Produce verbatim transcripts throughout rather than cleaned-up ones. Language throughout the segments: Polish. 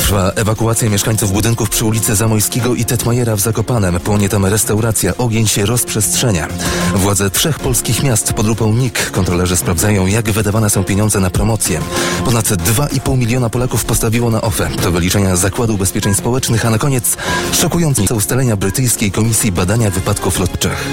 Trwa ewakuacja mieszkańców budynków przy ulicy Zamojskiego i Tetmajera w Zakopanem. Płonie tam restauracja, ogień się rozprzestrzenia. Władze trzech polskich miast pod lupą N I K. Kontrolerzy sprawdzają, jak wydawane są pieniądze na promocję. Ponad dwa i pół miliona Polaków postawiło na O F E. To wyliczenia Zakładu Ubezpieczeń Społecznych, a na koniec szokujące ustalenia brytyjskiej Komisji Badania Wypadków Lotniczych.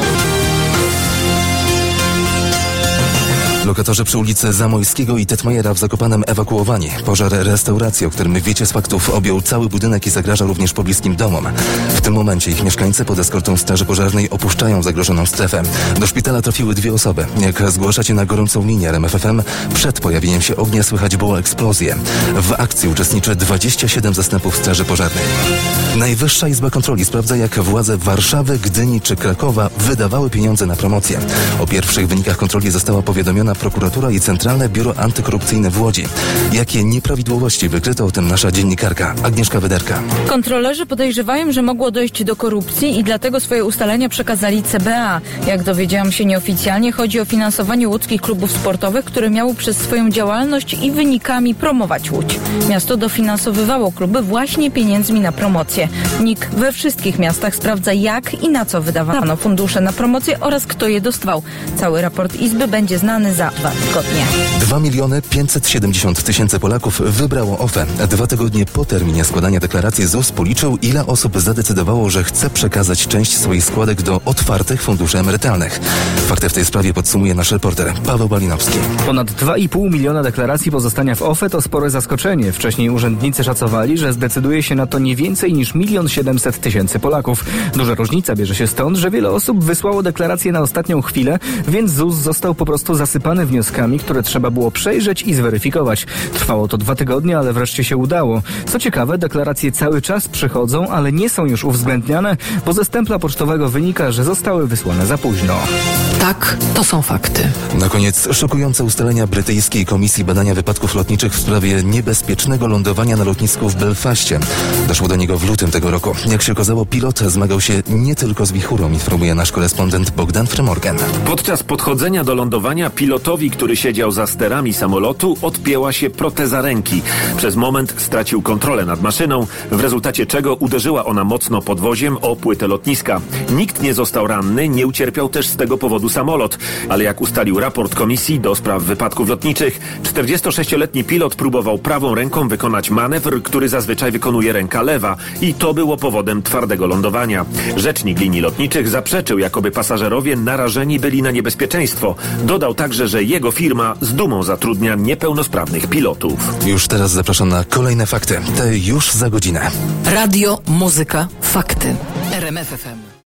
Lokatorzy przy ulicy Zamojskiego i Tetmajera w Zakopanem ewakuowani. Pożar restauracji, o którym wiecie z faktów, objął cały budynek i zagraża również pobliskim domom. W tym momencie ich mieszkańcy pod eskortą straży pożarnej opuszczają zagrożoną strefę. Do szpitala trafiły dwie osoby. Jak zgłaszacie na gorącą linię R M F F M, przed pojawieniem się ognia słychać było eksplozję. W akcji uczestniczy dwadzieścia siedem zastępów straży pożarnej. Najwyższa Izba Kontroli sprawdza, jak władze Warszawy, Gdyni czy Krakowa wydawały pieniądze na promocję. O pierwszych wynikach kontroli została powiadomiona prokuratura i Centralne Biuro Antykorupcyjne w Łodzi. Jakie nieprawidłowości wykryto, o tym nasza dziennikarka Agnieszka Wyderka. Kontrolerzy podejrzewają, że mogło dojść do korupcji i dlatego swoje ustalenia przekazali C B A. Jak dowiedziałam się nieoficjalnie, chodzi o finansowanie łódzkich klubów sportowych, które miały przez swoją działalność i wynikami promować Łódź. Miasto dofinansowywało kluby właśnie pieniędzmi na promocję. N I K we wszystkich miastach sprawdza, jak i na co wydawano fundusze na promocję oraz kto je dostawał. Cały raport Izby będzie znany za dwa tygodnie. dwa miliony pięćset siedemdziesiąt tysięcy Polaków wybrało O F E. Dwa tygodnie po terminie składania deklaracji Z U S policzył, ile osób zadecydowało, że chce przekazać część swoich składek do otwartych funduszy emerytalnych. Fakty w tej sprawie podsumuje nasz reporter Paweł Balinowski. Ponad dwa i pół miliona deklaracji pozostania w O F E to spore zaskoczenie. Wcześniej urzędnicy szacowali, że zdecyduje się na to nie więcej niż milion siedemset tysięcy Polaków. Duża różnica bierze się stąd, że wiele osób wysłało deklaracje na ostatnią chwilę, więc Z U S został po prostu zasypany wnioskami, które trzeba było przejrzeć i zweryfikować. Trwało to dwa tygodnie, ale wreszcie się udało. Co ciekawe, deklaracje cały czas przychodzą, ale nie są już uwzględniane, bo ze stempla pocztowego wynika, że zostały wysłane za późno. Tak, to są fakty. Na koniec szokujące ustalenia brytyjskiej Komisji Badania Wypadków Lotniczych w sprawie niebezpiecznego lądowania na lotnisku w Belfaście. Doszło do niego w lutym tego roku. Jak się okazało, pilot zmagał się nie tylko z wichurą, informuje nasz korespondent Bogdan Frymorgan. Podczas podchodzenia do lądowania pilotowi, który siedział za sterami samolotu, odpięła się proteza ręki. Przez moment stracił kontrolę nad maszyną, w rezultacie czego uderzyła ona mocno podwoziem o płytę lotniska. Nikt nie został ranny, nie ucierpiał też z tego powodu samolot. Ale jak ustalił raport Komisji do Spraw Wypadków Lotniczych, czterdziestosześcioletni pilot próbował prawą ręką wykonać manewr, który zazwyczaj wykonuje ręka lewa i to było powodem twardego lądowania. Rzecznik linii lotniczych zaprzeczył, jakoby pasażerowie narażeni byli na niebezpieczeństwo. Dodał także, że jego firma z dumą zatrudnia niepełnosprawnych pilotów. Już teraz zapraszam na kolejne fakty. Te już za godzinę. Radio, muzyka, fakty. R M F F M.